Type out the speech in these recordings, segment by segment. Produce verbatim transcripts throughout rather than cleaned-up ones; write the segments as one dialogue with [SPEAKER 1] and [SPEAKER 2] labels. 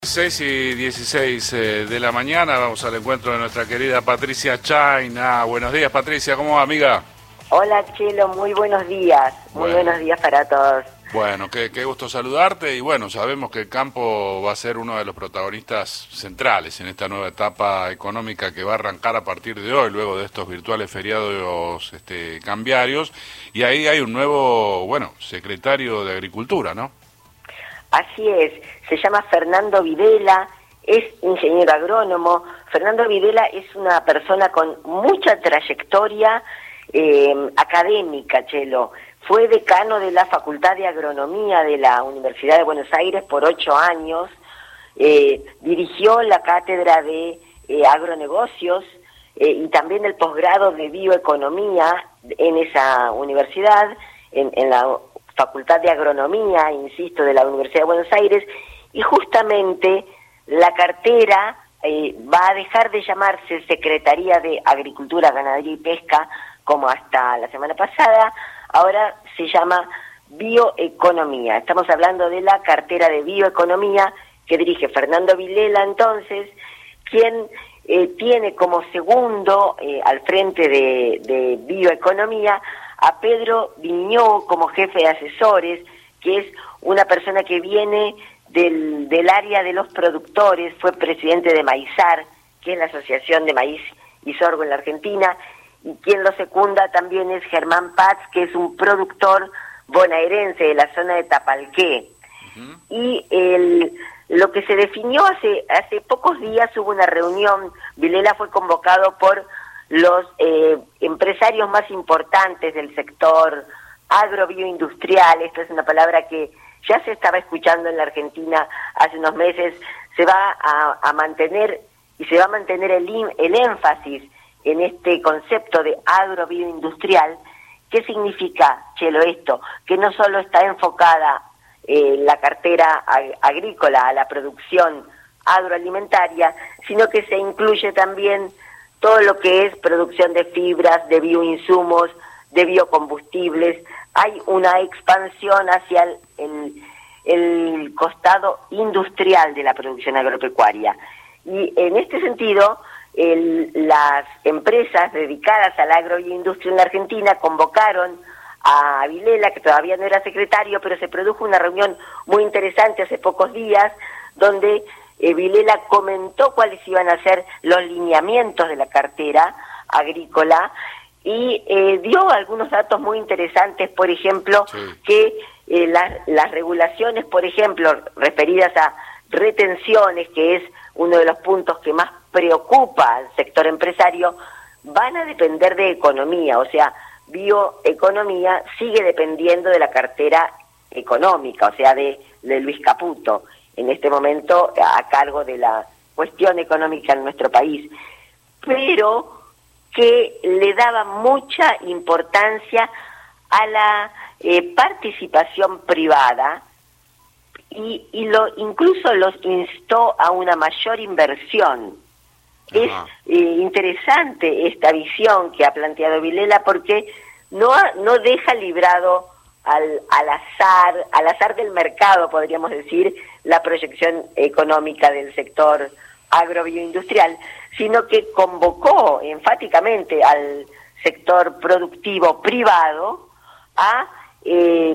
[SPEAKER 1] seis y dieciséis eh, de la mañana, vamos al encuentro de nuestra querida Patricia Chayna. Buenos días, Patricia, ¿cómo va, amiga?
[SPEAKER 2] Hola, Chelo, muy buenos días, muy
[SPEAKER 1] Bueno.
[SPEAKER 2] buenos días para todos.
[SPEAKER 1] Bueno, qué, qué gusto saludarte y bueno, sabemos que el campo va a ser uno de los protagonistas centrales en esta nueva etapa económica que va a arrancar a partir de hoy, luego de estos virtuales feriados este, cambiarios, y ahí hay un nuevo, bueno, secretario de Agricultura, ¿no?
[SPEAKER 2] Así es, se llama Fernando Videla, es ingeniero agrónomo. Fernando Videla es una persona con mucha trayectoria eh, académica, Chelo. Fue decano de la Facultad de Agronomía de la Universidad de Buenos Aires por ocho años, eh, dirigió la cátedra de eh, agronegocios eh, y también el posgrado de bioeconomía en esa universidad, en, en la Facultad de Agronomía, insisto, de la Universidad de Buenos Aires, y justamente la cartera eh, va a dejar de llamarse Secretaría de Agricultura, Ganadería y Pesca, como hasta la semana pasada, ahora se llama Bioeconomía. Estamos hablando de la cartera de Bioeconomía que dirige Fernando Videla, entonces, quien eh, tiene como segundo eh, al frente de, de Bioeconomía a Pedro Viñó como jefe de asesores, que es una persona que viene del, del área de los productores, fue presidente de Maizar, que es la Asociación de Maíz y Sorgo en la Argentina, y quien lo secunda también es Germán Paz, que es un productor bonaerense de la zona de Tapalqué. Uh-huh. Y el, lo que se definió hace, hace pocos días, hubo una reunión, Videla fue convocado por los eh, empresarios más importantes del sector agrobioindustrial. Esta es una palabra que ya se estaba escuchando en la Argentina hace unos meses, se va a, a mantener y se va a mantener el, el énfasis en este concepto de agrobioindustrial. ¿Qué significa, Chelo, esto? Que no solo está enfocada eh, la cartera ag- agrícola a la producción agroalimentaria, sino que se incluye también todo lo que es producción de fibras, de bioinsumos, de biocombustibles. Hay una expansión hacia el, el, el costado industrial de la producción agropecuaria. Y en este sentido, el, las empresas dedicadas a la agroindustria en la Argentina convocaron a Videla, que todavía no era secretario, pero se produjo una reunión muy interesante hace pocos días, donde Eh, Videla comentó cuáles iban a ser los lineamientos de la cartera agrícola y eh, dio algunos datos muy interesantes, por ejemplo, sí. que eh, las, las regulaciones, por ejemplo, referidas a retenciones, que es uno de los puntos que más preocupa al sector empresario, van a depender de economía, o sea, bioeconomía sigue dependiendo de la cartera económica, o sea, de, de Luis Caputo, en este momento a cargo de la cuestión económica en nuestro país, pero que le daba mucha importancia a la eh, participación privada y, y lo incluso los instó a una mayor inversión. Ajá. Es eh, interesante esta visión que ha planteado Videla porque no, ha, no deja librado Al, al azar, al azar del mercado, podríamos decir, la proyección económica del sector agrobioindustrial, sino que convocó enfáticamente al sector productivo privado a eh,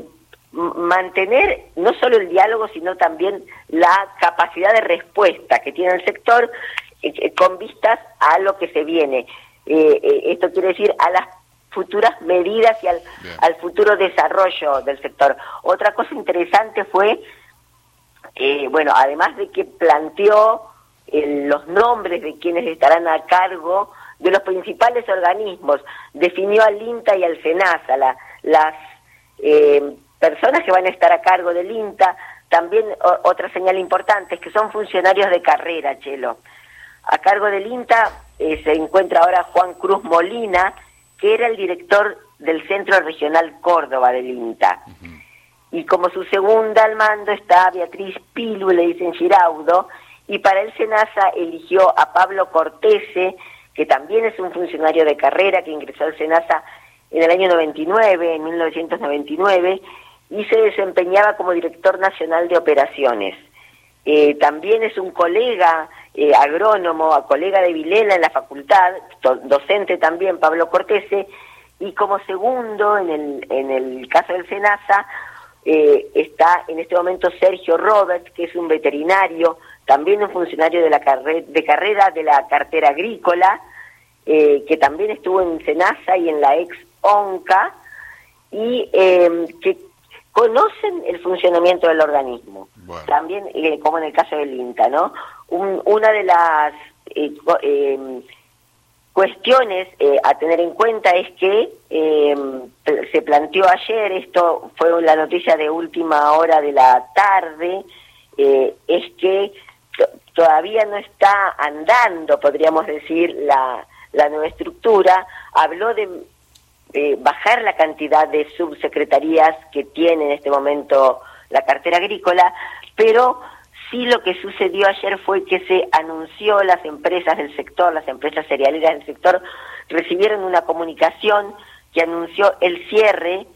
[SPEAKER 2] mantener no solo el diálogo, sino también la capacidad de respuesta que tiene el sector eh, con vistas a lo que se viene. Eh, eh, esto quiere decir a las futuras medidas y al, al futuro desarrollo del sector. Otra cosa interesante fue, eh, bueno, además de que planteó eh, los nombres de quienes estarán a cargo de los principales organismos, definió al INTA y al SENASA, la, las eh, personas que van a estar a cargo del INTA, también o, otra señal importante es que son funcionarios de carrera, Chelo. A cargo del INTA eh, se encuentra ahora Juan Cruz Molina, que era el director del Centro Regional Córdoba del INTA. Uh-huh. Y como su segunda al mando está Beatriz Pilu, le dicen Giraudo, y para el SENASA eligió a Pablo Cortese, que también es un funcionario de carrera que ingresó al SENASA en el año noventa y nueve, en mil novecientos noventa y nueve, y se desempeñaba como director nacional de operaciones. eh, también es un colega eh, agrónomo, colega de Vilela en la facultad, docente también, Pablo Cortese, y como segundo en el, en el caso del SENASA, eh, está en este momento Sergio Roberts, que es un veterinario, también un funcionario de la carre de carrera de la cartera agrícola, eh, que también estuvo en SENASA y en la ex ONCA, y eh, que conocen el funcionamiento del organismo, bueno. También eh, como en el caso del INTA, ¿no? Un, una de las eh, eh, cuestiones eh, a tener en cuenta es que eh, se planteó ayer, esto fue la noticia de última hora de la tarde, eh, es que todavía no está andando, podríamos decir, la, la nueva estructura. Habló de eh, bajar la cantidad de subsecretarías que tiene en este momento la cartera agrícola, pero sí lo que sucedió ayer fue que se anunció, las empresas del sector, las empresas cerealeras del sector, recibieron una comunicación que anunció el cierre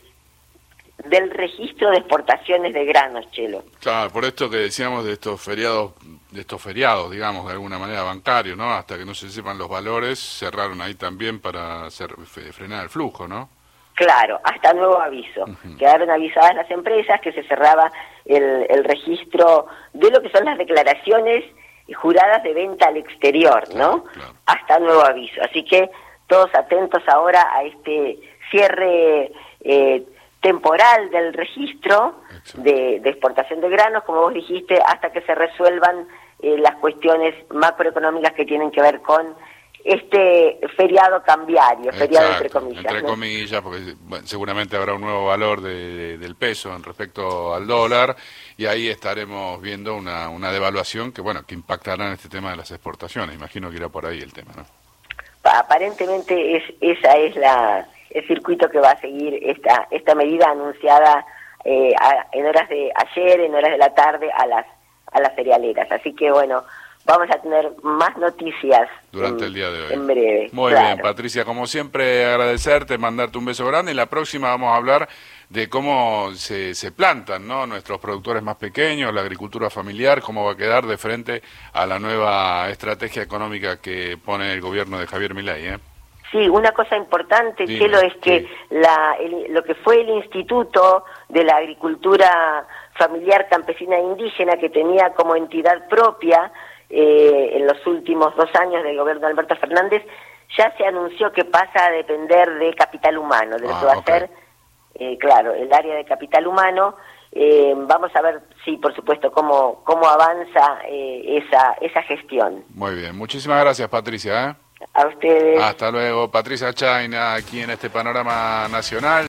[SPEAKER 2] del registro de exportaciones de granos, Chelo.
[SPEAKER 1] Claro, por esto que decíamos de estos feriados, de estos feriados, digamos, de alguna manera bancarios, ¿no? Hasta que no se sepan los valores, cerraron ahí también para hacer, frenar el flujo, ¿no?
[SPEAKER 2] Claro, hasta nuevo aviso. Uh-huh. Quedaron avisadas las empresas que se cerraba el, el registro de lo que son las declaraciones juradas de venta al exterior, claro, ¿no? Claro. Hasta nuevo aviso. Así que todos atentos ahora a este cierre eh, temporal del registro de, de exportación de granos, como vos dijiste, hasta que se resuelvan eh, las cuestiones macroeconómicas que tienen que ver con este feriado cambiario, feriado
[SPEAKER 1] Exacto,
[SPEAKER 2] entre comillas.
[SPEAKER 1] Entre
[SPEAKER 2] ¿no?
[SPEAKER 1] comillas, porque bueno, seguramente habrá un nuevo valor de, de, del peso en respecto al dólar, y ahí estaremos viendo una, una devaluación que, bueno, que impactará en este tema de las exportaciones. Imagino que irá por ahí el tema, ¿no?
[SPEAKER 2] Aparentemente es, esa es la el circuito que va a seguir esta esta medida anunciada eh, a, en horas de ayer, en horas de la tarde a las a las cerealeras. Así que bueno, vamos a tener más noticias
[SPEAKER 1] durante
[SPEAKER 2] en,
[SPEAKER 1] el día de hoy.
[SPEAKER 2] En breve.
[SPEAKER 1] Muy
[SPEAKER 2] claro.
[SPEAKER 1] bien, Patricia, como siempre agradecerte, mandarte un beso grande, y la próxima vamos a hablar de cómo se, se plantan, ¿no?, nuestros productores más pequeños, la agricultura familiar, cómo va a quedar de frente a la nueva estrategia económica que pone el gobierno de Javier Milei, ¿eh?
[SPEAKER 2] Sí, una cosa importante,
[SPEAKER 1] Dime,
[SPEAKER 2] Chelo, es que
[SPEAKER 1] sí.
[SPEAKER 2] la, el, lo que fue el Instituto de la Agricultura Familiar Campesina e Indígena, que tenía como entidad propia eh, en los últimos dos años del gobierno de Alberto Fernández, ya se anunció que pasa a depender de Capital Humano, de lo
[SPEAKER 1] ah,
[SPEAKER 2] que va
[SPEAKER 1] okay.
[SPEAKER 2] a ser, eh, claro, el área de Capital Humano. Eh, vamos a ver, sí, por supuesto, cómo, cómo avanza eh, esa, esa gestión.
[SPEAKER 1] Muy bien, muchísimas gracias, Patricia, ¿eh?
[SPEAKER 2] A ustedes.
[SPEAKER 1] Hasta luego, Patricia Chaina, aquí en este Panorama Nacional.